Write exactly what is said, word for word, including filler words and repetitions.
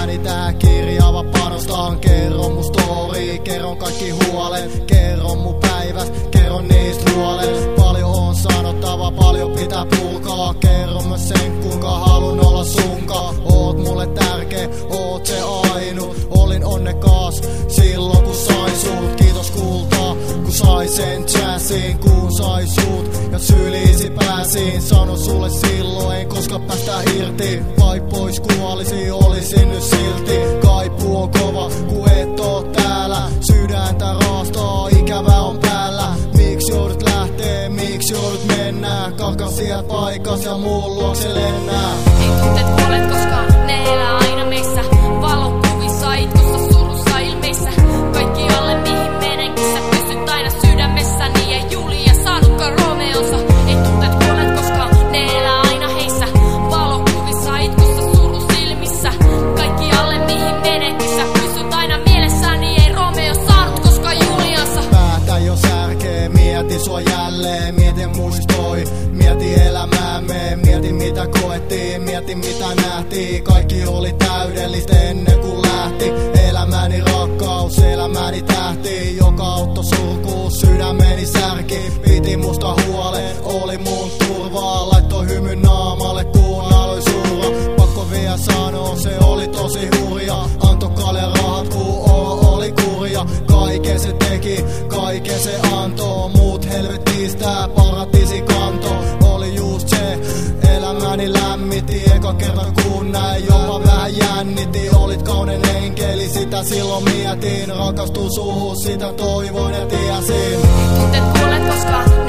elämäni tää kirjava panostan. Kerron mun story, kerron kaikki huolen. Kerron mun päivästä, kerron niistä huolen. Paljon on sanottava, paljon pitää purkaa. Kerron myös sen kuinka halun olla sunka. Oot mulle tärkeä, oot se ainut. Olin onnekas silloin kun sain sut. Kiitos kultaa kun sai sen jazzin. Kun sai sut ja syliisi pääsin. Sano sulle silloin en koska päästä irti. Vai pois kuolisi olisin nyt silti. Kaipuu on kova kun et oo täällä. Sydäntä raastaa ikävä on päällä. Miksi joudut lähtee, miksi joudut mennä? Karkan sieltä paikas ja muun luokse lennää. Ei tunteet kuolet koskaan, ne elää aina meissä. Valokuvissa, itkussa, surussa, ilmeissä. Kaikki alle mihin menen, missä pysyt aina sydämessäni. Ja Julia saanutkaan Romeonsa. Ei tunteet kuolet koskaan, ne elää aina heissä. Valokuvissa, itkussa, surussa, ilmissä. Kaikki alle mihin menen, missä pysyt aina mielessäni. Ei Romeo saanut koskaan Juliansa. Päätä jo särkee, mieti sua jälleen. Mieti muistoi, mieti elämäämme. Mieti mitä koettiin, mieti mitä nähtiin. Kaikki oli täydellistä ennen kuin lähti. Elämäni rakkaus, elämäni tähti. Joka auttoi surkuus, sydämeni särki. Piti musta huolen, oli mun turvaa. Laittoi hymyn naamalle kun aloin surra. Pakko vielä sanoa, se oli tosi hurja. Antoi kalle rahat kun olo oli kurja. Kaiken se teki, kaiken se antoi. Muut helvetistä paratisi kanto. Oli just se, elämäni lämmitti. Eka kerran kun näin jopa vähän jännitti. Olit kaunen enkeli, sitä silloin mietin. Rakastuu suhun, sitä toivoin ja tiesin. Tunteet kuolet koskaan.